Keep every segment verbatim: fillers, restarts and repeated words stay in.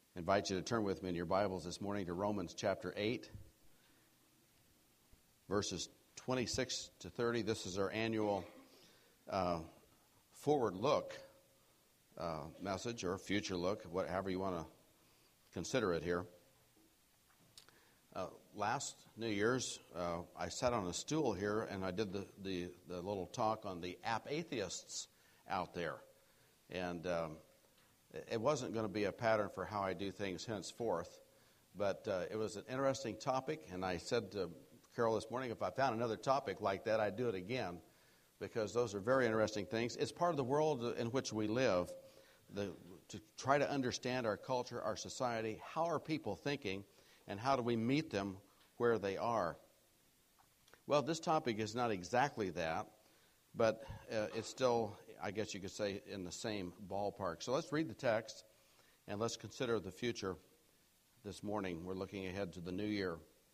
I invite you to turn with me in your Bibles this morning to Romans chapter eight, verses twenty-six to thirty. This is our annual uh, forward look uh, message, or future look, whatever you want to consider it here. Uh, last New Year's, uh, I sat on a stool here and I did the, the, the little talk on the app atheists out there. And um, it wasn't going to be a pattern for how I do things henceforth, but uh, it was an interesting topic, and I said to Carol this morning, if I found another topic like that, I'd do it again, because those are very interesting things. It's part of the world in which we live, the, to try to understand our culture, our society. How are people thinking, and how do we meet them where they are? Well, this topic is not exactly that, but uh, it's still, I guess you could say, in the same ballpark. So let's read the text, and let's consider the future this morning. We're looking ahead to the new year,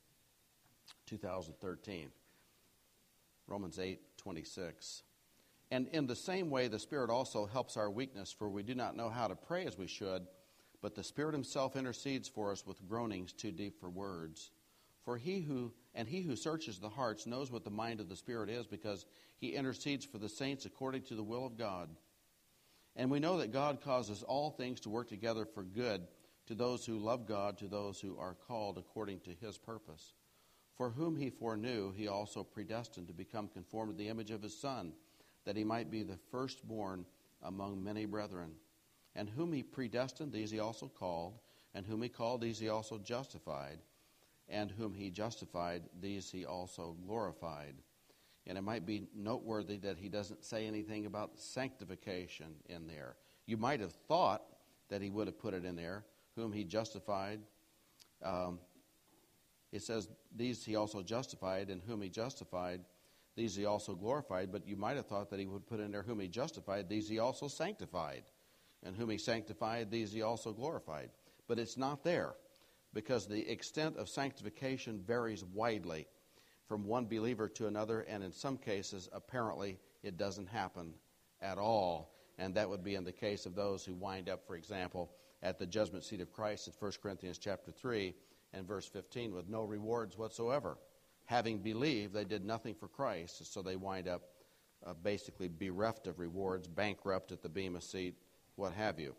two thousand thirteen. Romans eight twenty-six. And in the same way, the Spirit also helps our weakness, for we do not know how to pray as we should, but the Spirit himself intercedes for us with groanings too deep for words. For he who, and he who searches the hearts knows what the mind of the Spirit is, because he intercedes for the saints according to the will of God. And we know that God causes all things to work together for good to those who love God, to those who are called according to his purpose. For whom he foreknew, he also predestined to become conformed to the image of his Son, that he might be the firstborn among many brethren. And whom he predestined, these he also called. And whom he called, these he also justified. And whom he justified, these he also glorified. And it might be noteworthy that he doesn't say anything about sanctification in there. You might have thought that he would have put it in there. Whom he justified. Um, it says, these he also justified, and whom he justified, these he also glorified. But you might have thought that he would put in there, whom he justified, these he also sanctified. And whom he sanctified, these he also glorified. But it's not there, because the extent of sanctification varies widely from one believer to another, and in some cases, apparently, it doesn't happen at all. And that would be in the case of those who wind up, for example, at the judgment seat of Christ in First Corinthians chapter three and verse fifteen, with no rewards whatsoever. Having believed, they did nothing for Christ, so they wind up uh, basically bereft of rewards, bankrupt at the bema seat, what have you.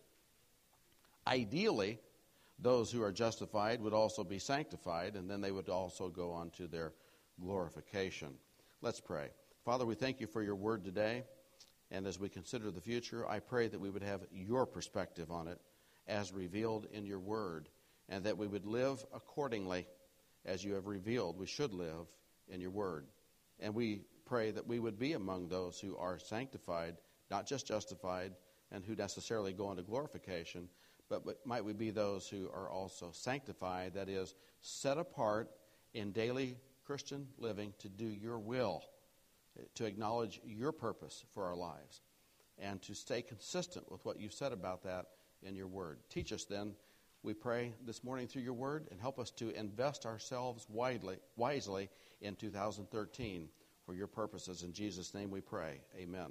Ideally, those who are justified would also be sanctified, and then they would also go on to their glorification. Let's pray. Father, we thank you for your word today, and as we consider the future, I pray that we would have your perspective on it as revealed in your word, and that we would live accordingly as you have revealed we should live in your word. And we pray that we would be among those who are sanctified, not just justified, and who necessarily go into glorification, but might we be those who are also sanctified, that is, set apart in daily Christian living to do your will, to acknowledge your purpose for our lives, and to stay consistent with what you've said about that in your word. Teach us then, we pray this morning through your word, and help us to invest ourselves widely, wisely in two thousand thirteen for your purposes. In Jesus' name we pray. Amen.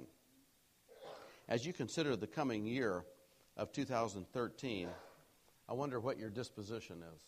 As you consider the coming year of two thousand thirteen, I wonder what your disposition is.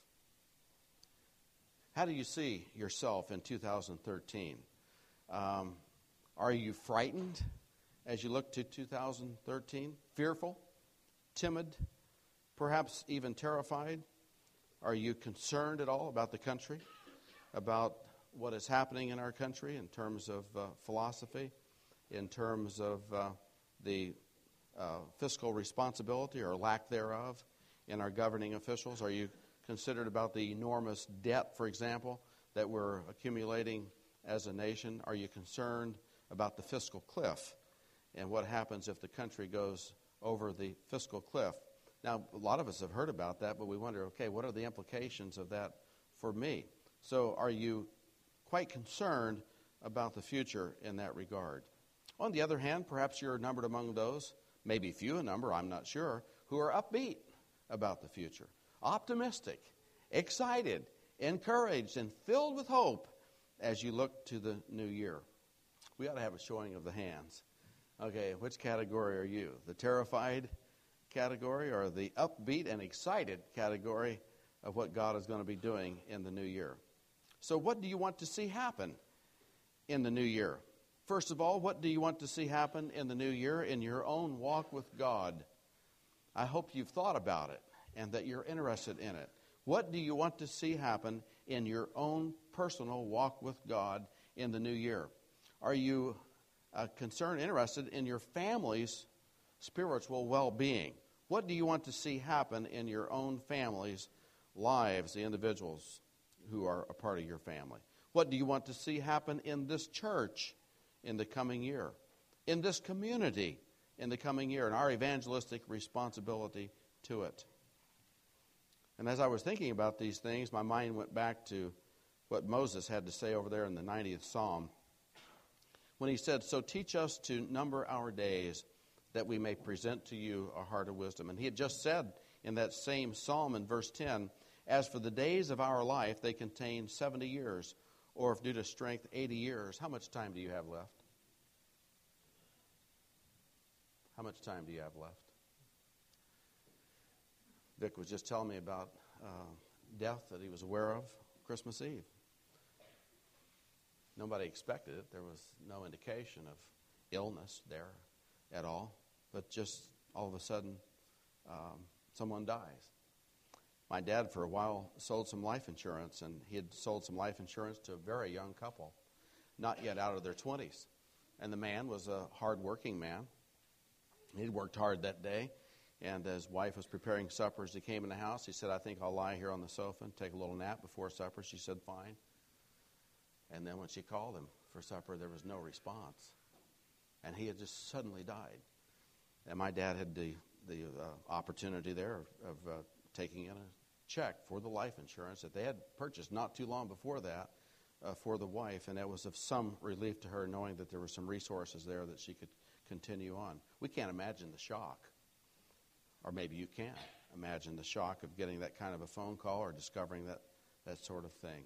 How do you see yourself in two thousand thirteen? Um, are you frightened as you look to two thousand thirteen? Fearful? Timid? Perhaps even terrified? Are you concerned at all about the country? About what is happening in our country in terms of uh, philosophy, in terms of uh, the uh, fiscal responsibility or lack thereof in our governing officials? Are you considered about the enormous debt, for example, that we're accumulating as a nation? Are you concerned about the fiscal cliff and what happens if the country goes over the fiscal cliff? Now, a lot of us have heard about that, but we wonder, okay, what are the implications of that for me? So are you quite concerned about the future in that regard? On the other hand, perhaps you're numbered among those, maybe few in number, I'm not sure, who are upbeat about the future, optimistic, excited, encouraged, and filled with hope as you look to the new year. We ought to have a showing of the hands. Okay, which category are you? The terrified, category or the upbeat and excited category of what God is going to be doing in the new year. So what do you want to see happen in the new year? First of all, what do you want to see happen in the new year in your own walk with God? I hope you've thought about it and that you're interested in it. What do you want to see happen in your own personal walk with God in the new year? Are you uh, concerned, interested in your family's spiritual well-being? What do you want to see happen in your own family's lives, the individuals who are a part of your family? What do you want to see happen in this church in the coming year, in this community in the coming year, and our evangelistic responsibility to it? And as I was thinking about these things, my mind went back to what Moses had to say over there in the ninetieth Psalm when he said, "So teach us to number our days, that we may present to you a heart of wisdom." And he had just said in that same psalm in verse ten, "As for the days of our life, they contain seventy years, or if due to strength, eighty years. How much time do you have left? How much time do you have left? Vic was just telling me about uh, death that he was aware of Christmas Eve. Nobody expected it. There was no indication of illness there at all. But just all of a sudden, um, someone dies. My dad, for a while, sold some life insurance, and he had sold some life insurance to a very young couple, not yet out of their twenties. And the man was a hard-working man. He'd worked hard that day, and his wife was preparing supper as he came in the house. He said, "I think I'll lie here on the sofa and take a little nap before supper." She said, "Fine." And then when she called him for supper, there was no response. And he had just suddenly died. And my dad had the, the uh, opportunity there of, of uh, taking in a check for the life insurance that they had purchased not too long before that uh, for the wife. And that was of some relief to her, knowing that there were some resources there that she could continue on. We can't imagine the shock. Or maybe you can imagine the shock of getting that kind of a phone call or discovering that, that sort of thing.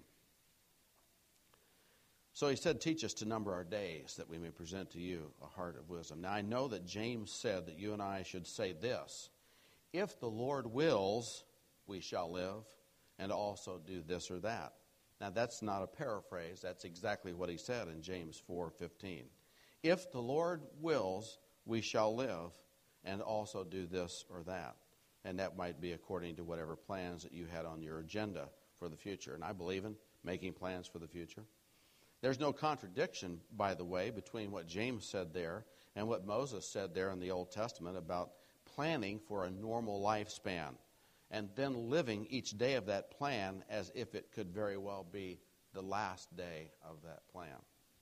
So he said, "Teach us to number our days, that we may present to you a heart of wisdom." Now I know that James said that you and I should say this: "If the Lord wills, we shall live, and also do this or that." Now that's not a paraphrase. That's exactly what he said in James four fifteen. If the Lord wills, we shall live, and also do this or that. And that might be according to whatever plans that you had on your agenda for the future. And I believe in making plans for the future. There's no contradiction, by the way, between what James said there and what Moses said there in the Old Testament about planning for a normal lifespan and then living each day of that plan as if it could very well be the last day of that plan,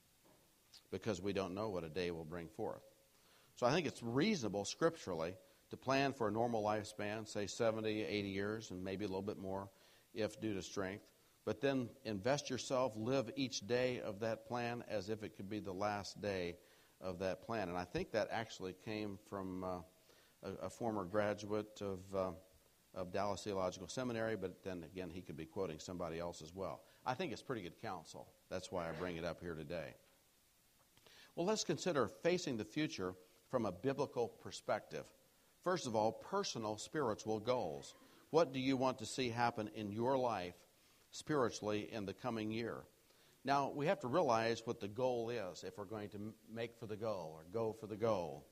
because we don't know what a day will bring forth. So I think it's reasonable scripturally to plan for a normal lifespan, say seventy, eighty years, and maybe a little bit more if due to strength. But then invest yourself, live each day of that plan as if it could be the last day of that plan. And I think that actually came from uh, a, a former graduate of, uh, of Dallas Theological Seminary, but then again, he could be quoting somebody else as well. I think it's pretty good counsel. That's why I bring it up here today. Well, let's consider facing the future from a biblical perspective. First of all, personal spiritual goals. What do you want to see happen in your life spiritually in the coming year? Now, we have to realize what the goal is if we're going to make for the goal or go for the goal.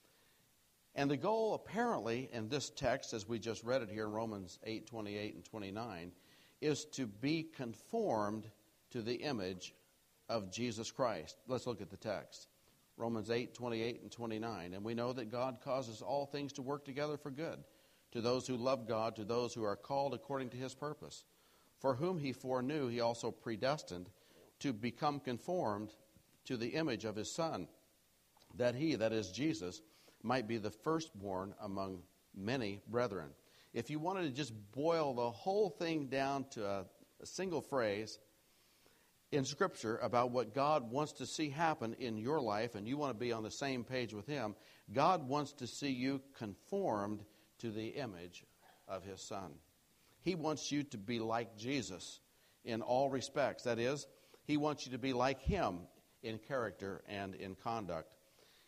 And the goal apparently in this text, as we just read it here in Romans eight, twenty-eight and twenty-nine, is to be conformed to the image of Jesus Christ. Let's look at the text. Romans eight, twenty-eight and twenty-nine. "And we know that God causes all things to work together for good, to those who love God, to those who are called according to his purpose. For whom he foreknew, he also predestined to become conformed to the image of his Son, that he," that is Jesus, "might be the firstborn among many brethren." If you wanted to just boil the whole thing down to a, a single phrase in Scripture about what God wants to see happen in your life, and you want to be on the same page with him, God wants to see you conformed to the image of his Son. He wants you to be like Jesus in all respects. That is, he wants you to be like him in character and in conduct.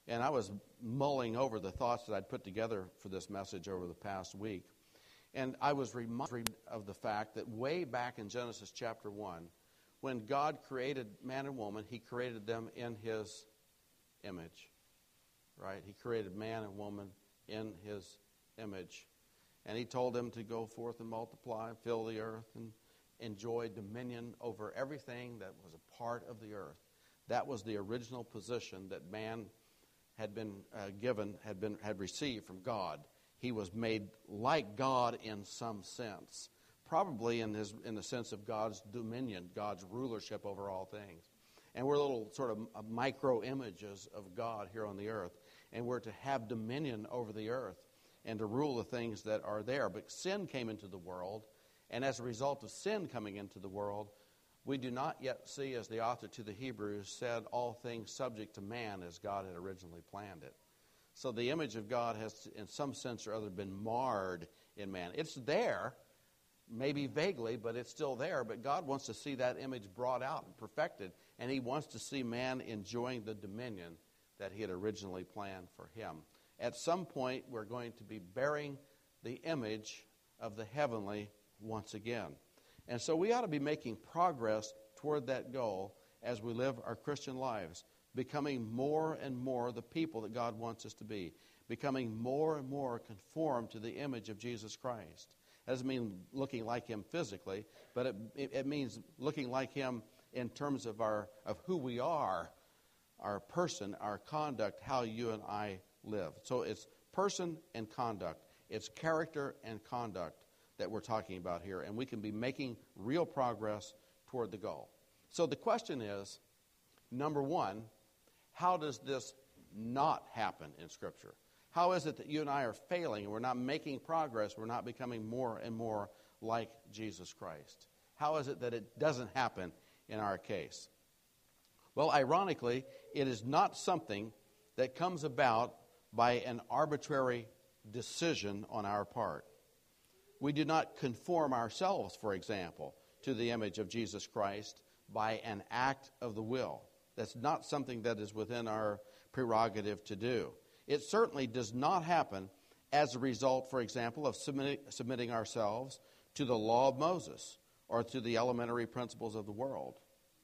And I was mulling over the thoughts that I'd put together for this message over the past week. And I was reminded of the fact that way back in Genesis chapter one, when God created man and woman, he created them in his image. Right? He created man and woman in his image. And he told them to go forth and multiply, fill the earth, and enjoy dominion over everything that was a part of the earth. That was the original position that man had been uh, given, had been had received from God. He was made like God in some sense, probably in his in the sense of God's dominion, God's rulership over all things. And we're little sort of micro images of God here on the earth, and we're to have dominion over the earth and to rule the things that are there. But sin came into the world, and as a result of sin coming into the world, we do not yet see, as the author to the Hebrews said, all things subject to man as God had originally planned it. So the image of God has, in some sense or other, been marred in man. It's there, maybe vaguely, but it's still there. But God wants to see that image brought out and perfected, and he wants to see man enjoying the dominion that he had originally planned for him. At some point, we're going to be bearing the image of the heavenly once again. And so we ought to be making progress toward that goal as we live our Christian lives, becoming more and more the people that God wants us to be, becoming more and more conformed to the image of Jesus Christ. That doesn't mean looking like him physically, but it, it, it means looking like him in terms of our of who we are, our person, our conduct, how you and I live. So it's person and conduct. It's character and conduct that we're talking about here, and we can be making real progress toward the goal. So the question is, number one, how does this not happen in Scripture? How is it that you and I are failing and we're not making progress, we're not becoming more and more like Jesus Christ? How is it that it doesn't happen in our case? Well, ironically, it is not something that comes about by an arbitrary decision on our part. We do not conform ourselves, for example, to the image of Jesus Christ by an act of the will. That's not something that is within our prerogative to do. It certainly does not happen as a result, for example, of submitting, submitting ourselves to the law of Moses or to the elementary principles of the world.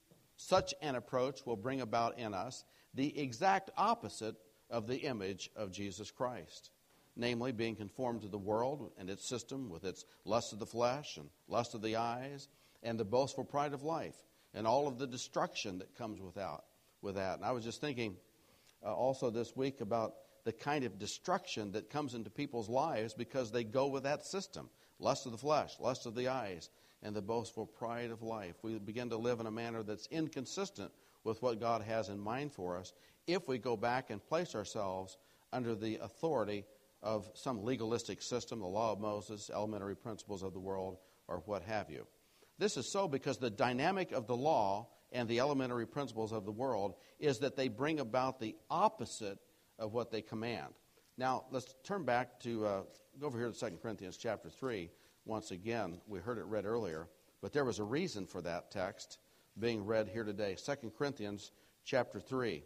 Such an approach will bring about in us the exact opposite of the image of Jesus Christ. Namely, being conformed to the world and its system with its lust of the flesh and lust of the eyes and the boastful pride of life and all of the destruction that comes without, with that. And I was just thinking uh, also this week about the kind of destruction that comes into people's lives because they go with that system. Lust of the flesh, lust of the eyes, and the boastful pride of life. We begin to live in a manner that's inconsistent with what God has in mind for us if we go back and place ourselves under the authority of some legalistic system, the law of Moses, elementary principles of the world, or what have you. This is so because the dynamic of the law and the elementary principles of the world is that they bring about the opposite of what they command. Now, let's turn back to, uh, go over here to Second Corinthians chapter three. Once again, we heard it read earlier, but there was a reason for that text being read here today. Second Corinthians chapter three.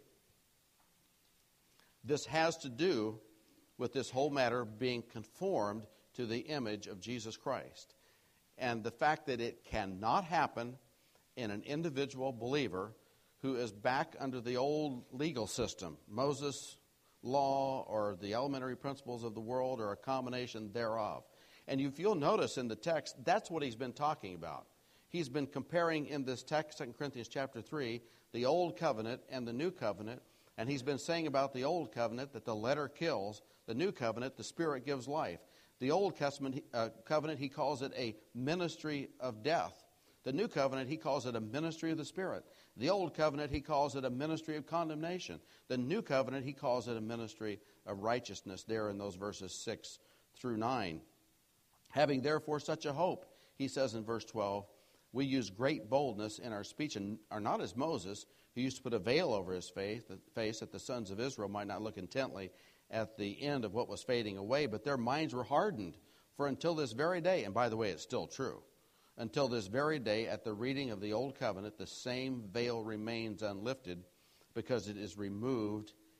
This has to do with this whole matter being conformed to the image of Jesus Christ. And the fact that it cannot happen in an individual believer who is back under the old legal system, Moses' law or the elementary principles of the world or a combination thereof. And if you'll notice in the text, that's what he's been talking about. He's been comparing in this text, Second Corinthians chapter three, the old covenant and the new covenant. And he's been saying about the old covenant that the letter kills, the new covenant, the Spirit gives life. The old Testament, uh, covenant, he calls it a ministry of death. The new covenant, he calls it a ministry of the Spirit. The old covenant, he calls it a ministry of condemnation. The new covenant, he calls it a ministry of righteousness there in those verses six through nine. Having therefore such a hope, he says in verse twelve, we use great boldness in our speech and are not as Moses, who used to put a veil over his face, face that the sons of Israel might not look intently at the end of what was fading away, but their minds were hardened. For until this very day, and by the way, it's still true, until this very day at the reading of the Old Covenant, the same veil remains unlifted because it is removed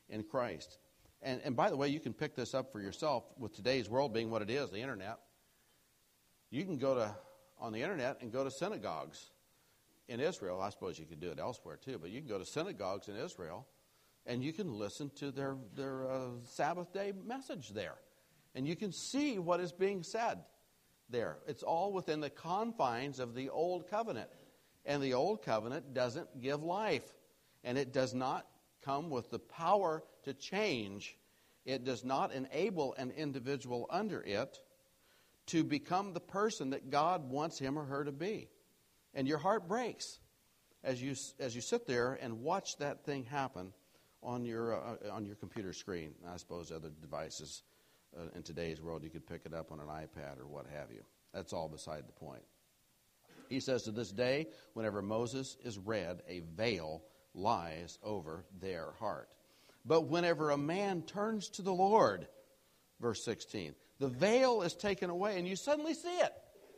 in Christ. And, and by the way, you can pick this up for yourself with today's world being what it is, the internet. You can go to on the internet and go to synagogues in Israel. I suppose you could do it elsewhere too, but you can go to synagogues in Israel and you can listen to their, their uh, Sabbath day message there. And you can see what is being said there. It's all within the confines of the Old Covenant. And the Old Covenant doesn't give life. And it does not come with the power to change. It does not enable an individual under it to become the person that God wants him or her to be. And your heart breaks as you as you sit there and watch that thing happen on your uh, on your computer screen. I suppose other devices uh, in today's world, you could pick it up on an iPad or what have you. That's all beside the point. He says, to this day, whenever Moses is read, a veil lies over their heart. But whenever a man turns to the Lord, verse sixteen, the veil is taken away and you suddenly see it.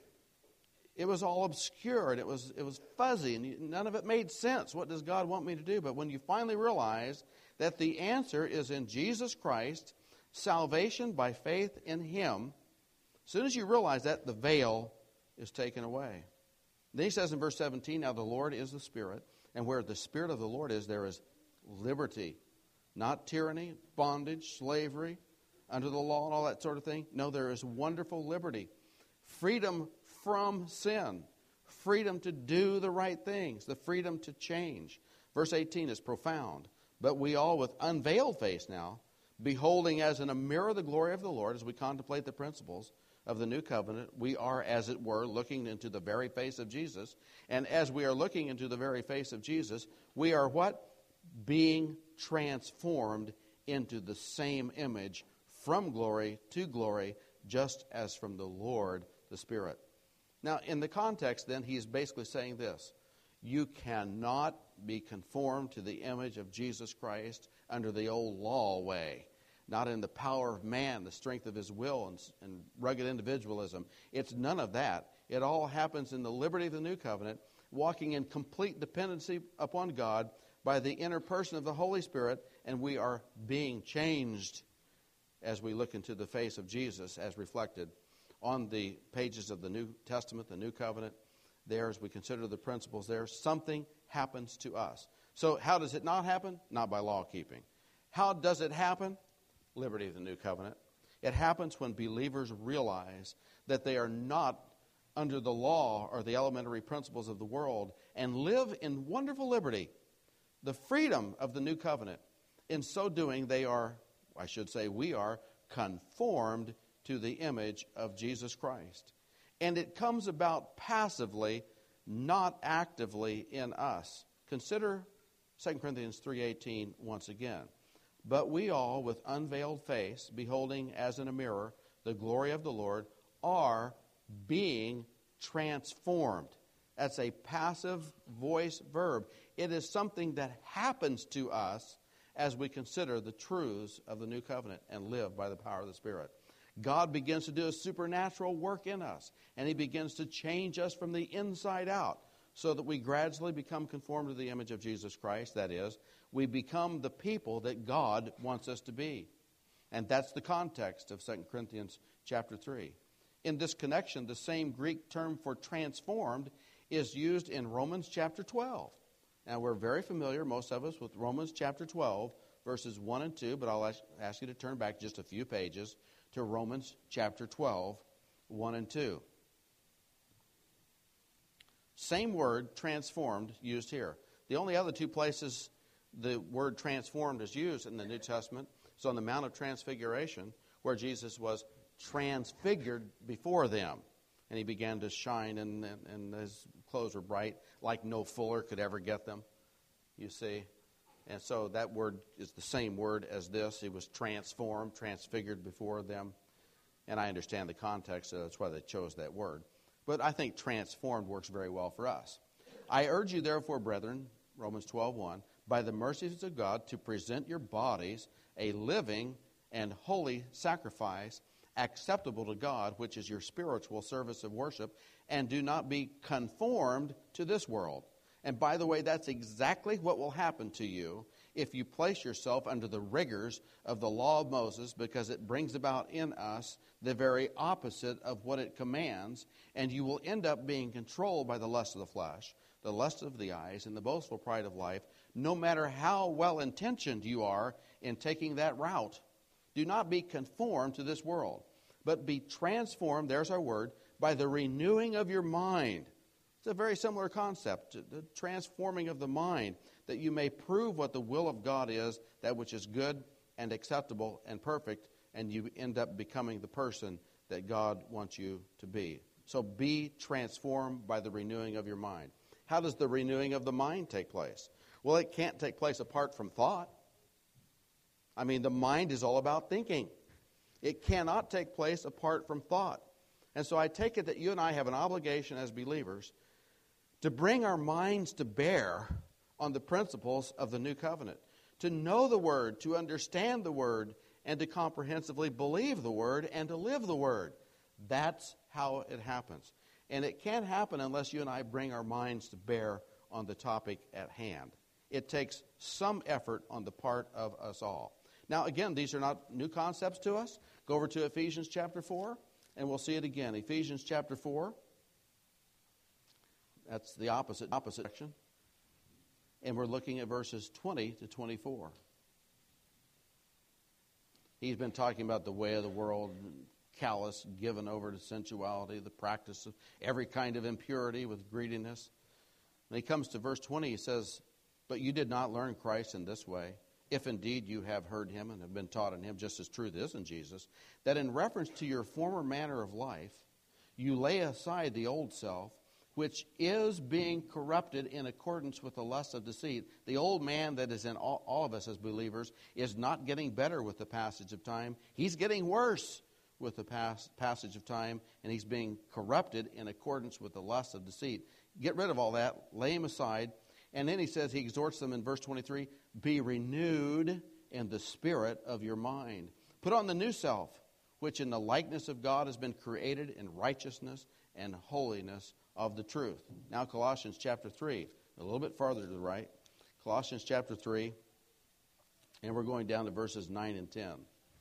It was all obscure and it was it was fuzzy and you, none of it made sense. What does God want me to do? But when you finally realize that the answer is in Jesus Christ, salvation by faith in Him, as soon as you realize that, the veil is taken away. Then he says in verse seventeen, now the Lord is the Spirit, and where the Spirit of the Lord is, there is liberty. Not tyranny, bondage, slavery, under the law and all that sort of thing. No, there is wonderful liberty. Freedom from sin. Freedom to do the right things. The freedom to change. Verse eighteen is profound. But we all with unveiled face now, beholding as in a mirror the glory of the Lord, as we contemplate the principles of the new covenant, we are, as it were, looking into the very face of Jesus. And as we are looking into the very face of Jesus, we are what? Being transformed into the same image from glory to glory, just as from the Lord, the Spirit. Now, in the context, then, he's basically saying this. You cannot be conformed to the image of Jesus Christ under the old law way. Not in the power of man, the strength of his will, and, and rugged individualism. It's none of that. It all happens in the liberty of the new covenant, walking in complete dependency upon God by the inner person of the Holy Spirit, and we are being changed as we look into the face of Jesus as reflected on the pages of the New Testament, the New Covenant. There, as we consider the principles there, something happens to us. So how does it not happen? Not by law keeping. How does it happen? Liberty of the New Covenant. It happens when believers realize that they are not under the law or the elementary principles of the world and live in wonderful liberty, the freedom of the New Covenant. In so doing, they are, I should say, we are conformed to the image of Jesus Christ. And it comes about passively, not actively in us. Consider Second Corinthians three eighteen once again. But we all, with unveiled face, beholding as in a mirror the glory of the Lord, are being transformed. That's a passive voice verb. It is something that happens to us as we consider the truths of the new covenant and live by the power of the Spirit. God begins to do a supernatural work in us, and He begins to change us from the inside out so that we gradually become conformed to the image of Jesus Christ. That is, we become the people that God wants us to be. And that's the context of Second Corinthians chapter three. In this connection, the same Greek term for transformed is used in Romans chapter twelve. Now, we're very familiar, most of us, with Romans chapter twelve, verses one and two, but I'll ask you to turn back just a few pages to Romans chapter twelve, one and two. Same word, transformed, used here. The only other two places the word transformed is used in the New Testament is on the Mount of Transfiguration, where Jesus was transfigured before them. And He began to shine, and, and, and His clothes were bright, like no fuller could ever get them, you see. And so that word is the same word as this. He was transformed, transfigured before them. And I understand the context, so that's why they chose that word. But I think transformed works very well for us. I urge you, therefore, brethren, Romans twelve one, by the mercies of God, to present your bodies a living and holy sacrifice, acceptable to God, which is your spiritual service of worship, and do not be conformed to this world. And by the way, that's exactly what will happen to you if you place yourself under the rigors of the law of Moses, because it brings about in us the very opposite of what it commands, and you will end up being controlled by the lust of the flesh, the lust of the eyes, and the boastful pride of life, no matter how well-intentioned you are in taking that route. Do not be conformed to this world, but be transformed, there's our word, by the renewing of your mind. It's a very similar concept, the transforming of the mind, that you may prove what the will of God is, that which is good and acceptable and perfect, and you end up becoming the person that God wants you to be. So be transformed by the renewing of your mind. How does the renewing of the mind take place? Well, it can't take place apart from thought. I mean, the mind is all about thinking. It cannot take place apart from thought. And so I take it that you and I have an obligation as believers to bring our minds to bear on the principles of the new covenant, to know the Word, to understand the Word, and to comprehensively believe the Word and to live the Word. That's how it happens. And it can't happen unless you and I bring our minds to bear on the topic at hand. It takes some effort on the part of us all. Now, again, these are not new concepts to us. Go over to Ephesians chapter four, and we'll see it again. Ephesians chapter four. That's the opposite, opposite section. And we're looking at verses twenty to twenty-four. He's been talking about the way of the world, callous, given over to sensuality, the practice of every kind of impurity with greediness. When he comes to verse twenty, he says, "But you did not learn Christ in this way, if indeed you have heard him and have been taught in him, just as truth is in Jesus, that in reference to your former manner of life, you lay aside the old self, which is being corrupted in accordance with the lust of deceit." The old man that is in all, all of us as believers is not getting better with the passage of time. He's getting worse with the pass, passage of time, and he's being corrupted in accordance with the lust of deceit. Get rid of all that, lay him aside. And then he says, he exhorts them in verse twenty-three, "Be renewed in the spirit of your mind. Put on the new self, which in the likeness of God has been created in righteousness and holiness of the truth." Now Colossians chapter three, a little bit farther to the right. Colossians chapter three, and we're going down to verses nine and ten.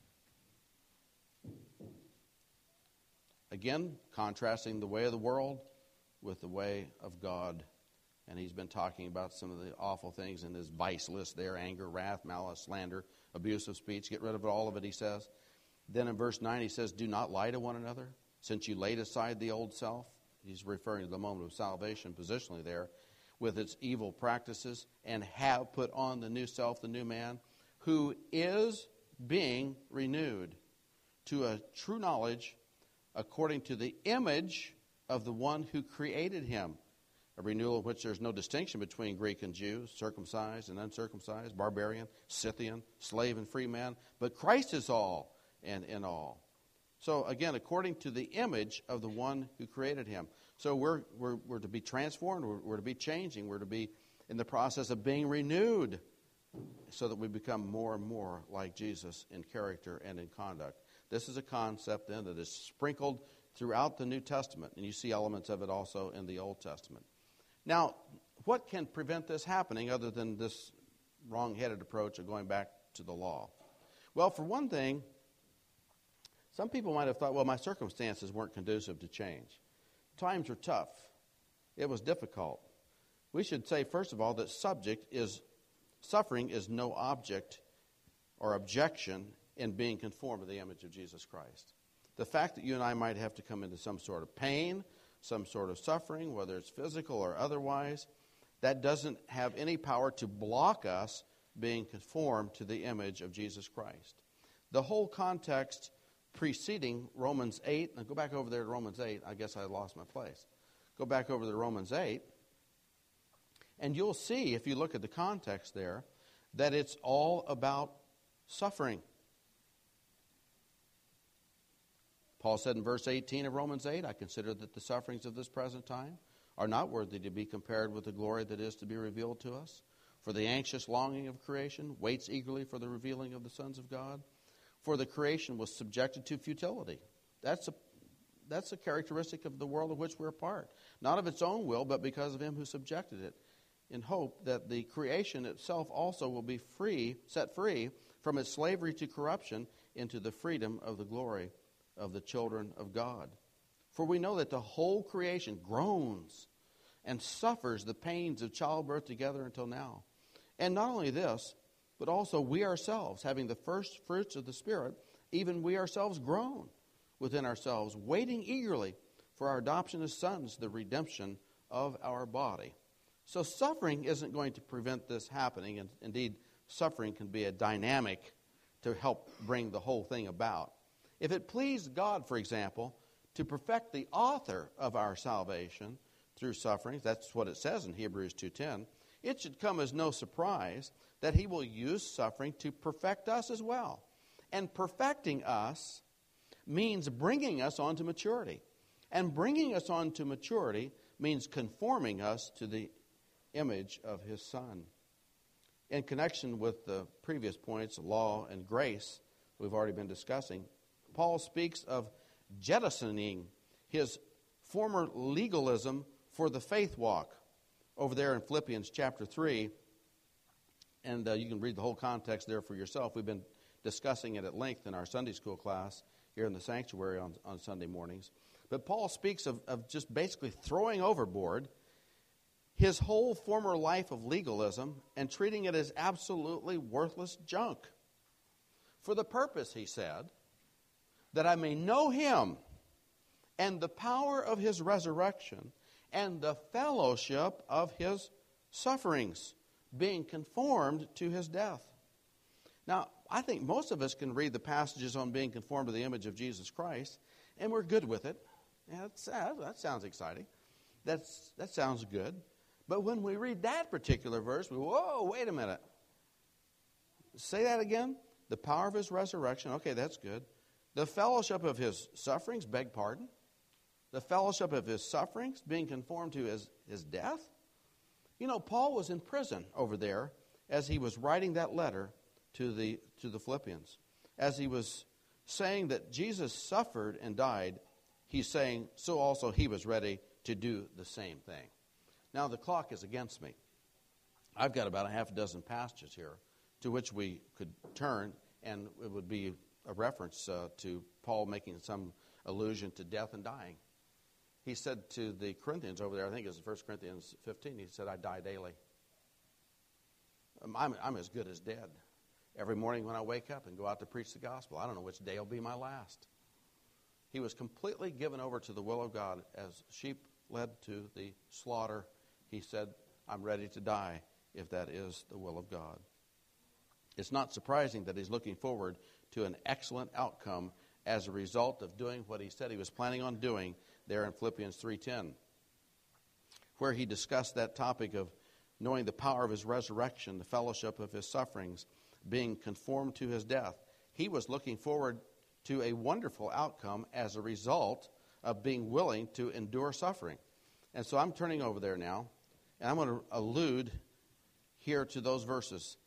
Again, contrasting the way of the world with the way of God. And he's been talking about some of the awful things in his vice list there: anger, wrath, malice, slander, abuse of speech. Get rid of it, all of it, he says. Then in verse nine he says, "Do not lie to one another, since you laid aside the old self." He's referring to the moment of salvation positionally there, with its evil practices, "and have put on the new self, the new man, who is being renewed to a true knowledge according to the image of the one who created him." A renewal in which there's no distinction between Greek and Jew, circumcised and uncircumcised, barbarian, Scythian, slave and free man, but Christ is all and in all. So again, according to the image of the one who created him. So we're we're, we're to be transformed, we're, we're to be changing, we're to be in the process of being renewed so that we become more and more like Jesus in character and in conduct. This is a concept then that is sprinkled throughout the New Testament, and you see elements of it also in the Old Testament. Now, what can prevent this happening other than this wrong-headed approach of going back to the law? Well, for one thing, some people might have thought, well, my circumstances weren't conducive to change. Times were tough. It was difficult. We should say, first of all, that subject is suffering is no object or objection in being conformed to the image of Jesus Christ. The fact that you and I might have to come into some sort of pain, some sort of suffering, whether it's physical or otherwise, that doesn't have any power to block us being conformed to the image of Jesus Christ. The whole context preceding Romans eight, now go back over there to Romans eight. I guess I lost my place. Go back over to Romans eight, and you'll see, if you look at the context there, that it's all about suffering. Paul said in verse eighteen of Romans eight, "I consider that the sufferings of this present time are not worthy to be compared with the glory that is to be revealed to us. For the anxious longing of creation waits eagerly for the revealing of the sons of God. For the creation was subjected to futility." That's a, that's a characteristic of the world of which we're a part. Not of its own will, but because of him who subjected it. in hope that the creation itself also will be free, set free from its slavery to corruption into the freedom of the glory of the children of God. For we know that the whole creation groans and suffers the pains of childbirth together until now. And not only this, but also we ourselves, having the first fruits of the Spirit, even we ourselves groan within ourselves, waiting eagerly for our adoption as sons, the redemption of our body. So suffering isn't going to prevent this happening, and indeed, suffering can be a dynamic to help bring the whole thing about. If it pleased God, for example, to perfect the author of our salvation through sufferings, that's what it says in Hebrews two ten, it should come as no surprise that he will use suffering to perfect us as well. And perfecting us means bringing us on to maturity. And bringing us on to maturity means conforming us to the image of his Son. In connection with the previous points, law and grace, we've already been discussing, Paul speaks of jettisoning his former legalism for the faith walk over there in Philippians chapter three. And uh, you can read the whole context there for yourself. We've been discussing it at length in our Sunday school class here in the sanctuary on, on Sunday mornings. But Paul speaks of, of just basically throwing overboard his whole former life of legalism and treating it as absolutely worthless junk. For the purpose, he said, that I may know him and the power of his resurrection and the fellowship of his sufferings, being conformed to his death. Now, I think most of us can read the passages on being conformed to the image of Jesus Christ, and we're good with it. Yeah, that's, uh, that sounds exciting. That's, that sounds good. But when we read that particular verse, we go, whoa, wait a minute. Say that again. The power of his resurrection. Okay, that's good. The fellowship of his sufferings, beg pardon. The fellowship of his sufferings, being conformed to his, his death. You know, Paul was in prison over there as he was writing that letter to the to the Philippians. As he was saying that Jesus suffered and died, he's saying so also he was ready to do the same thing. Now the clock is against me. I've got about a half a dozen passages here to which we could turn, and it would be a reference uh, to Paul making some allusion to death and dying. He said to the Corinthians over there, I think it was First Corinthians fifteen, he said, I die daily. I'm, I'm as good as dead. Every morning when I wake up and go out to preach the gospel, I don't know which day will be my last. He was completely given over to the will of God. As sheep led to the slaughter, he said, I'm ready to die if that is the will of God. It's not surprising that he's looking forward to an excellent outcome as a result of doing what he said he was planning on doing there in Philippians three ten, where he discussed that topic of knowing the power of his resurrection, the fellowship of his sufferings, being conformed to his death. He was looking forward to a wonderful outcome as a result of being willing to endure suffering. And so I'm turning over there now, and I'm going to allude here to those verses.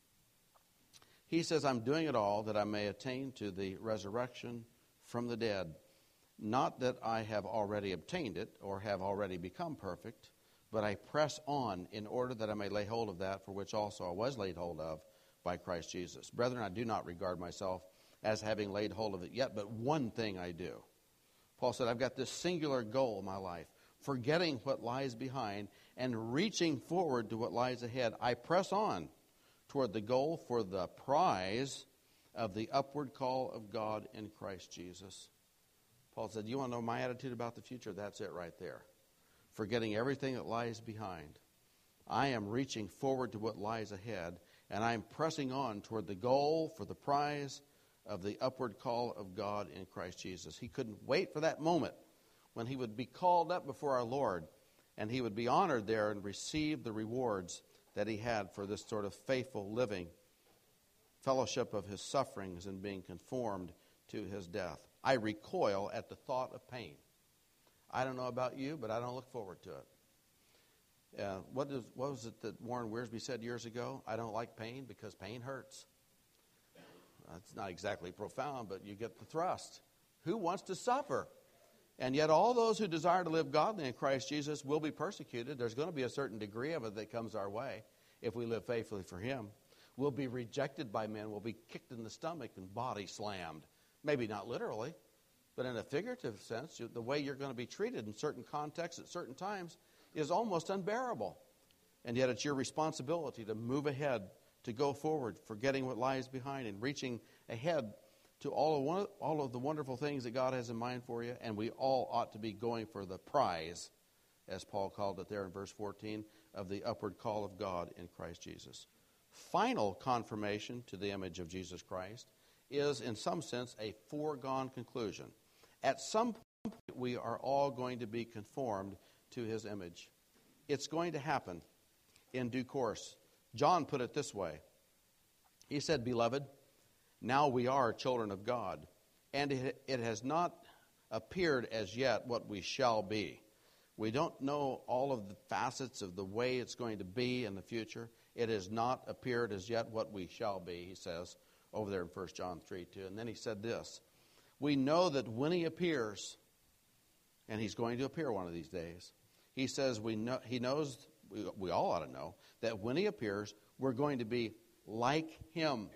He says, I'm doing it all that I may attain to the resurrection from the dead. Not that I have already obtained it or have already become perfect, but I press on in order that I may lay hold of that for which also I was laid hold of by Christ Jesus. Brethren, I do not regard myself as having laid hold of it yet, but one thing I do. Paul said, I've got this singular goal in my life, forgetting what lies behind and reaching forward to what lies ahead. I press on toward the goal for the prize of the upward call of God in Christ Jesus. Paul said, you want to know my attitude about the future? That's it right there. Forgetting everything that lies behind. I am reaching forward to what lies ahead, and I am pressing on toward the goal for the prize of the upward call of God in Christ Jesus. He couldn't wait for that moment when he would be called up before our Lord, and he would be honored there and receive the rewards that he had for this sort of faithful living, fellowship of his sufferings and being conformed to his death. I recoil at the thought of pain. I don't know about you, but I don't look forward to it. Uh, what, is, what was it that Warren Wiersbe said years ago? I don't like pain because pain hurts. Uh, it's not exactly profound, but you get the thrust. Who wants to suffer? And yet all those who desire to live godly in Christ Jesus will be persecuted. There's going to be a certain degree of it that comes our way if we live faithfully for Him. We'll be rejected by men. We'll be kicked in the stomach and body slammed. Maybe not literally, but in a figurative sense, the way you're going to be treated in certain contexts at certain times is almost unbearable. And yet it's your responsibility to move ahead, to go forward, forgetting what lies behind and reaching ahead to all of, one, all of the wonderful things that God has in mind for you. And we all ought to be going for the prize, as Paul called it there in verse fourteen, of the upward call of God in Christ Jesus. Final confirmation to the image of Jesus Christ is, in some sense, a foregone conclusion. At some point, we are all going to be conformed to His image. It's going to happen in due course. John put it this way. He said, "Beloved, now we are children of God, and it, it has not appeared as yet what we shall be." We don't know all of the facets of the way it's going to be in the future. It has not appeared as yet what we shall be, he says over there in First John three two. And then he said this, "We know that when He appears," and He's going to appear one of these days, he says we know, he knows, we, we all ought to know, that when He appears, we're going to be like Him.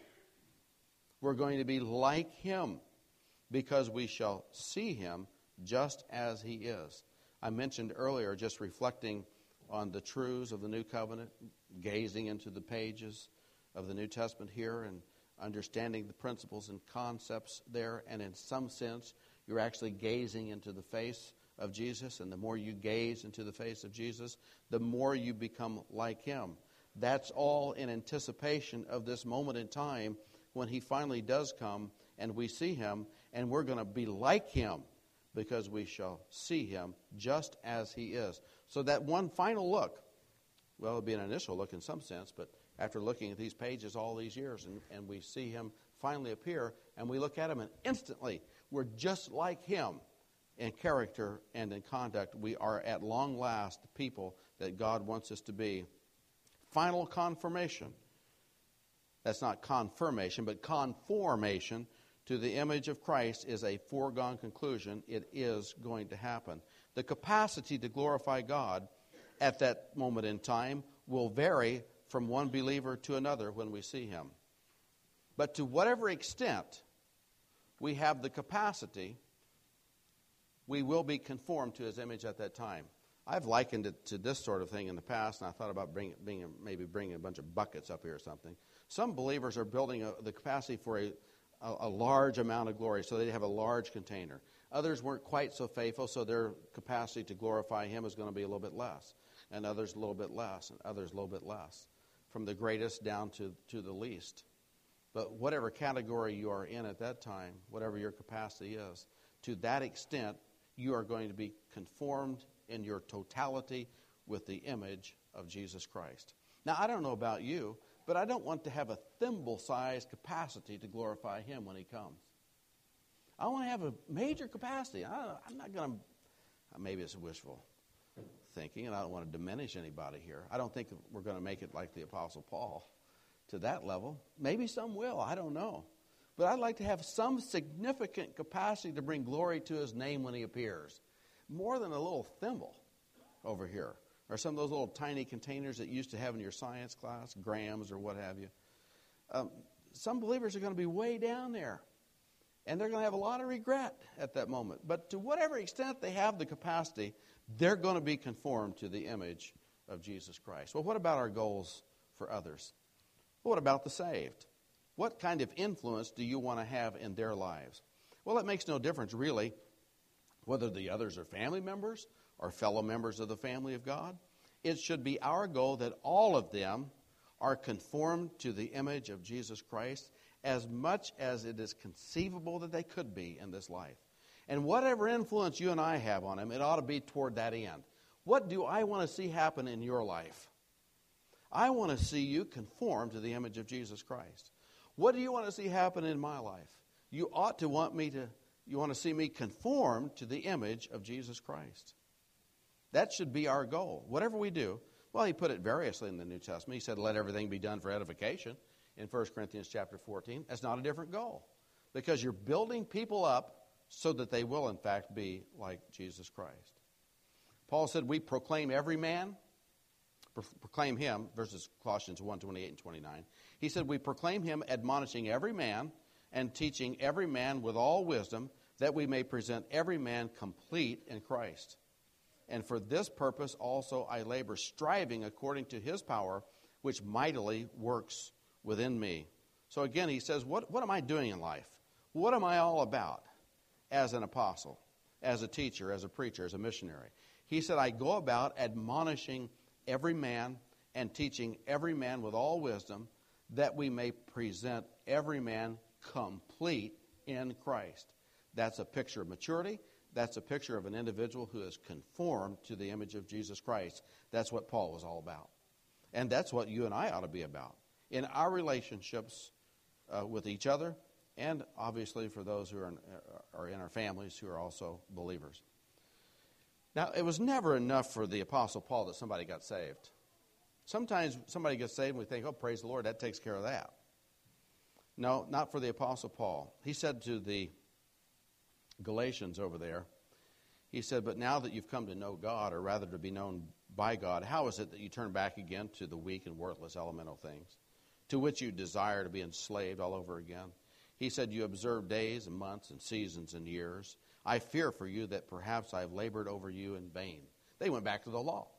We're going to be like Him because we shall see Him just as He is. I mentioned earlier, just reflecting on the truths of the New Covenant, gazing into the pages of the New Testament here and understanding the principles and concepts there. And in some sense, you're actually gazing into the face of Jesus. And the more you gaze into the face of Jesus, the more you become like Him. That's all in anticipation of this moment in time when He finally does come and we see Him, and we're going to be like Him because we shall see Him just as He is. So that one final look, well, it'll be an initial look in some sense, but after looking at these pages all these years and, and we see Him finally appear and we look at Him and instantly we're just like Him in character and in conduct. We are at long last the people that God wants us to be. Final confirmation. That's not confirmation, but conformation to the image of Christ is a foregone conclusion. It is going to happen. The capacity to glorify God at that moment in time will vary from one believer to another when we see Him. But to whatever extent we have the capacity, we will be conformed to His image at that time. I've likened it to this sort of thing in the past, and I thought about bring, being, maybe bringing a bunch of buckets up here or something. Some believers are building a, the capacity for a, a, a large amount of glory, so they have a large container. Others weren't quite so faithful, so their capacity to glorify Him is going to be a little bit less, and others a little bit less, and others a little bit less, from the greatest down to, to the least. But whatever category you are in at that time, whatever your capacity is, to that extent, you are going to be conformed in your totality with the image of Jesus Christ. Now, I don't know about you, but I don't want to have a thimble-sized capacity to glorify Him when He comes. I want to have a major capacity. I, I'm not going to, maybe it's wishful thinking, and I don't want to diminish anybody here. I don't think we're going to make it like the Apostle Paul to that level. Maybe some will, I don't know. But I'd like to have some significant capacity to bring glory to His name when He appears. More than a little thimble over here, or some of those little tiny containers that you used to have in your science class, grams or what have you. Um, some believers are going to be way down there, and they're going to have a lot of regret at that moment. But to whatever extent they have the capacity, they're going to be conformed to the image of Jesus Christ. Well, what about our goals for others? What about the saved? What kind of influence do you want to have in their lives? Well, it makes no difference, really, whether the others are family members or fellow members of the family of God. It should be our goal that all of them are conformed to the image of Jesus Christ as much as it is conceivable that they could be in this life. And whatever influence you and I have on them, it ought to be toward that end. What do I want to see happen in your life? I want to see you conform to the image of Jesus Christ. What do you want to see happen in my life? You ought to want me to You want to see me conform to the image of Jesus Christ. That should be our goal. Whatever we do, well, he put it variously in the New Testament. He said, let everything be done for edification in First Corinthians chapter fourteen. That's not a different goal, because you're building people up so that they will, in fact, be like Jesus Christ. Paul said, we proclaim every man, pro- proclaim him, verses Colossians one, twenty-eight and twenty-nine. He said, we proclaim him, admonishing every man and teaching every man with all wisdom, that we may present every man complete in Christ. And for this purpose also I labor, striving according to his power, which mightily works within me. So again, he says, what, what am I doing in life? What am I all about as an apostle, as a teacher, as a preacher, as a missionary? He said, I go about admonishing every man and teaching every man with all wisdom, that we may present every man complete in Christ. That's a picture of maturity. That's a picture of an individual who is conformed to the image of Jesus Christ. That's what Paul was all about. And that's what you and I ought to be about in our relationships uh, with each other, and obviously for those who are in, uh, are in our families who are also believers. Now, it was never enough for the Apostle Paul that somebody got saved. Sometimes somebody gets saved and we think, oh, praise the Lord, that takes care of that. No, not for the Apostle Paul. He said to the Galatians over there, he said, but now that you've come to know God, or rather to be known by God, how is it that you turn back again to the weak and worthless elemental things, to which you desire to be enslaved all over again? He said, you observe days and months and seasons and years. I fear for you that perhaps I've labored over you in vain. They went back to the law.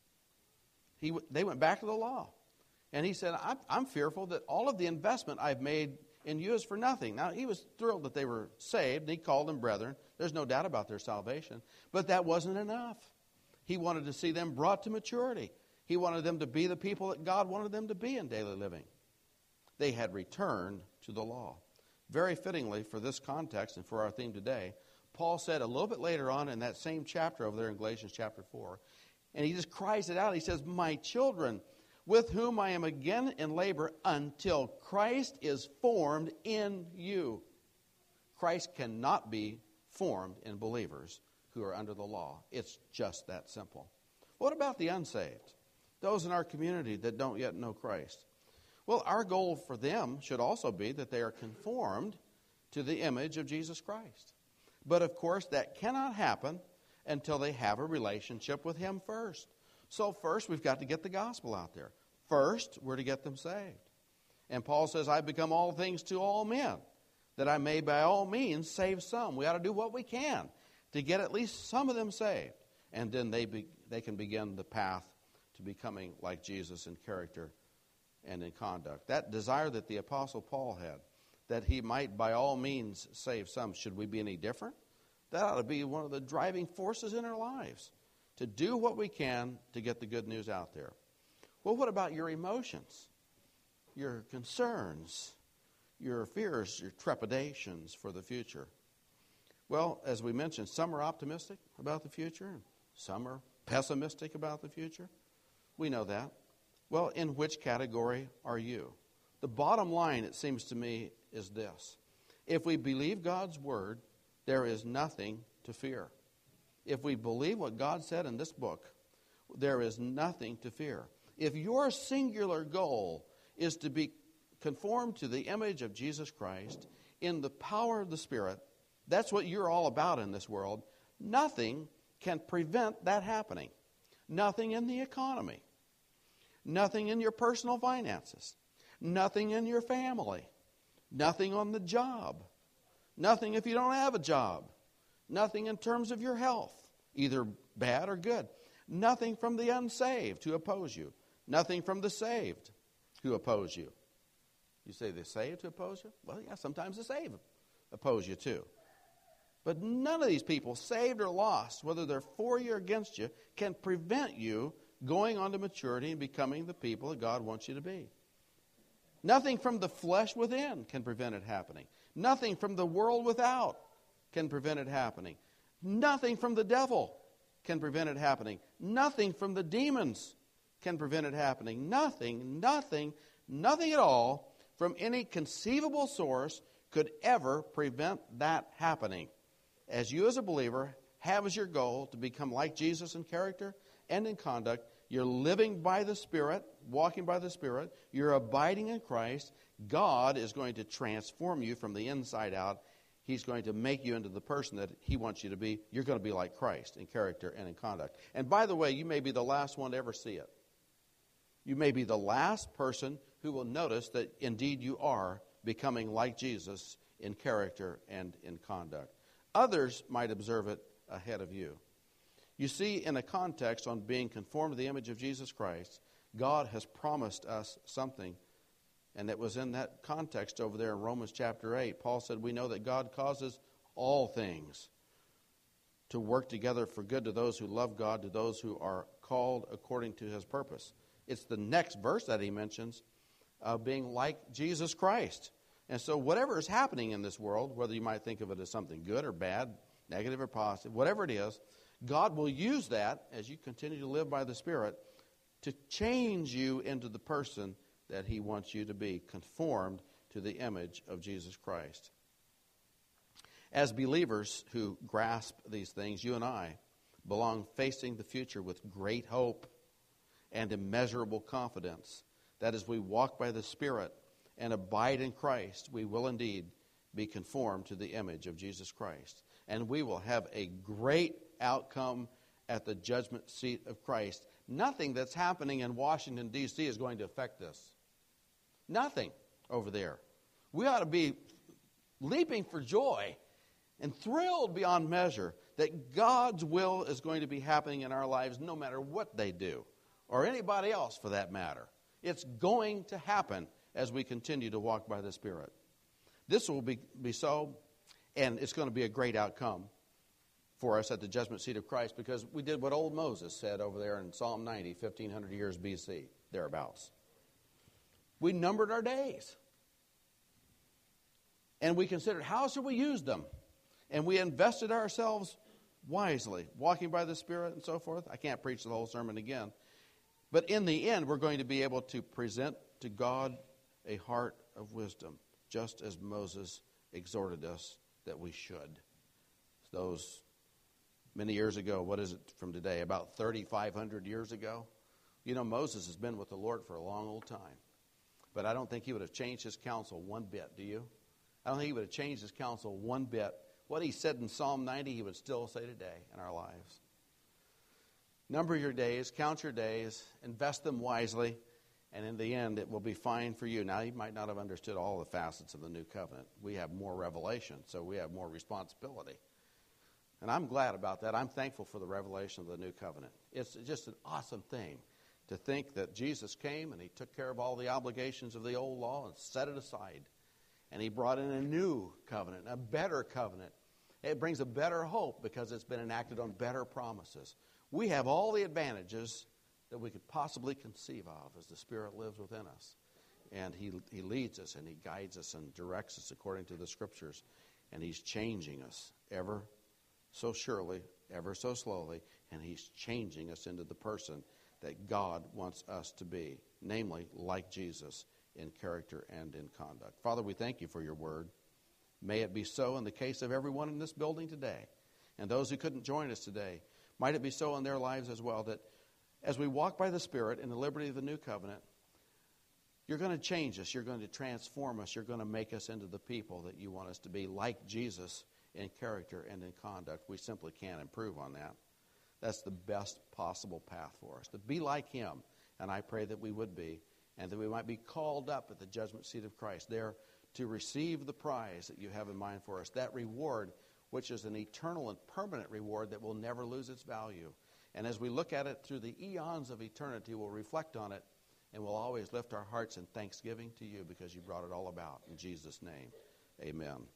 He, they went back to the law. And he said, I'm, I'm fearful that all of the investment I've made in you is for nothing. Now, he was thrilled that they were saved, and he called them brethren. There's no doubt about their salvation. But that wasn't enough. He wanted to see them brought to maturity. He wanted them to be the people that God wanted them to be in daily living. They had returned to the law. Very fittingly for this context and for our theme today, Paul said a little bit later on in that same chapter over there in Galatians chapter four, and he just cries it out. He says, my children, with whom I am again in labor until Christ is formed in you. Christ cannot be formed in believers who are under the law. It's just that simple. What about the unsaved? Those in our community that don't yet know Christ? Well, our goal for them should also be that they are conformed to the image of Jesus Christ. But of course, that cannot happen until they have a relationship with him first. So first, we've got to get the gospel out there. First, we're to get them saved. And Paul says, I've become all things to all men, that I may by all means save some. We ought to do what we can to get at least some of them saved. And then they be, they can begin the path to becoming like Jesus in character and in conduct. That desire that the Apostle Paul had, that he might by all means save some, should we be any different? That ought to be one of the driving forces in our lives, to do what we can to get the good news out there. Well, what about your emotions, your concerns, your fears, your trepidations for the future? Well, as we mentioned, some are optimistic about the future, and some are pessimistic about the future. We know that. Well, in which category are you? The bottom line, it seems to me, is this. If we believe God's word, there is nothing to fear. If we believe what God said in this book, there is nothing to fear. If your singular goal is to be conformed to the image of Jesus Christ in the power of the Spirit, that's what you're all about in this world, nothing can prevent that happening. Nothing in the economy. Nothing in your personal finances. Nothing in your family. Nothing on the job. Nothing if you don't have a job. Nothing in terms of your health, either bad or good. Nothing from the unsaved who oppose you. Nothing from the saved who oppose you. You say the saved who oppose you? Well, yeah, sometimes the saved oppose you too. But none of these people, saved or lost, whether they're for you or against you, can prevent you going on to maturity and becoming the people that God wants you to be. Nothing from the flesh within can prevent it happening. Nothing from the world without can prevent it happening. Nothing from the devil can prevent it happening. Nothing from the demons can prevent it happening. Nothing, nothing, nothing at all from any conceivable source could ever prevent that happening. As you as a believer have as your goal to become like Jesus in character and in conduct, you're living by the Spirit, walking by the Spirit, you're abiding in Christ, God is going to transform you from the inside out He's going to make you into the person that he wants you to be. You're going to be like Christ in character and in conduct. And by the way, you may be the last one to ever see it. You may be the last person who will notice that indeed you are becoming like Jesus in character and in conduct. Others might observe it ahead of you. You see, in a context on being conformed to the image of Jesus Christ, God has promised us something. And it was in that context over there in Romans chapter eight. Paul said, we know that God causes all things to work together for good to those who love God, to those who are called according to his purpose. It's the next verse that he mentions of being like Jesus Christ. And so whatever is happening in this world, whether you might think of it as something good or bad, negative or positive, whatever it is, God will use that as you continue to live by the Spirit to change you into the person that he wants you to be, conformed to the image of Jesus Christ. As believers who grasp these things, you and I belong facing the future with great hope and immeasurable confidence that as we walk by the Spirit and abide in Christ, we will indeed be conformed to the image of Jesus Christ. And we will have a great outcome at the judgment seat of Christ. Nothing that's happening in Washington, D C is going to affect this. Nothing over there. We ought to be leaping for joy and thrilled beyond measure that God's will is going to be happening in our lives no matter what they do, or anybody else for that matter. It's going to happen as we continue to walk by the Spirit. This will be, be so, and it's going to be a great outcome for us at the judgment seat of Christ, because we did what old Moses said over there in Psalm ninety, fifteen hundred years B C, thereabouts. We numbered our days. And we considered how should we use them. And we invested ourselves wisely, walking by the Spirit and so forth. I can't preach the whole sermon again. But in the end, we're going to be able to present to God a heart of wisdom, just as Moses exhorted us that we should. Those many years ago, what is it from today, about thirty-five hundred years ago? You know, Moses has been with the Lord for a long old time. But I don't think he would have changed his counsel one bit, do you? I don't think he would have changed his counsel one bit. What he said in Psalm ninety, he would still say today in our lives. Number your days, count your days, invest them wisely, and in the end, it will be fine for you. Now, you might not have understood all the facets of the new covenant. We have more revelation, so we have more responsibility. And I'm glad about that. I'm thankful for the revelation of the new covenant. It's just an awesome thing to think that Jesus came and he took care of all the obligations of the old law and set it aside. And he brought in a new covenant, a better covenant. It brings a better hope because it's been enacted on better promises. We have all the advantages that we could possibly conceive of as the Spirit lives within us. And he, he leads us and he guides us and directs us according to the Scriptures. And he's changing us ever so surely, ever so slowly. And he's changing us into the person that God wants us to be, namely like Jesus in character and in conduct. Father, we thank you for your word. May it be so in the case of everyone in this building today, and those who couldn't join us today. Might it be so in their lives as well, that as we walk by the Spirit in the liberty of the new covenant, you're going to change us, you're going to transform us, you're going to make us into the people that you want us to be, like Jesus in character and in conduct. We simply can't improve on that. That's the best possible path for us, to be like him. And I pray that we would be, and that we might be called up at the judgment seat of Christ, there to receive the prize that you have in mind for us, that reward which is an eternal and permanent reward that will never lose its value. And as we look at it through the eons of eternity, we'll reflect on it, and we'll always lift our hearts in thanksgiving to you because you brought it all about. In Jesus' name, amen.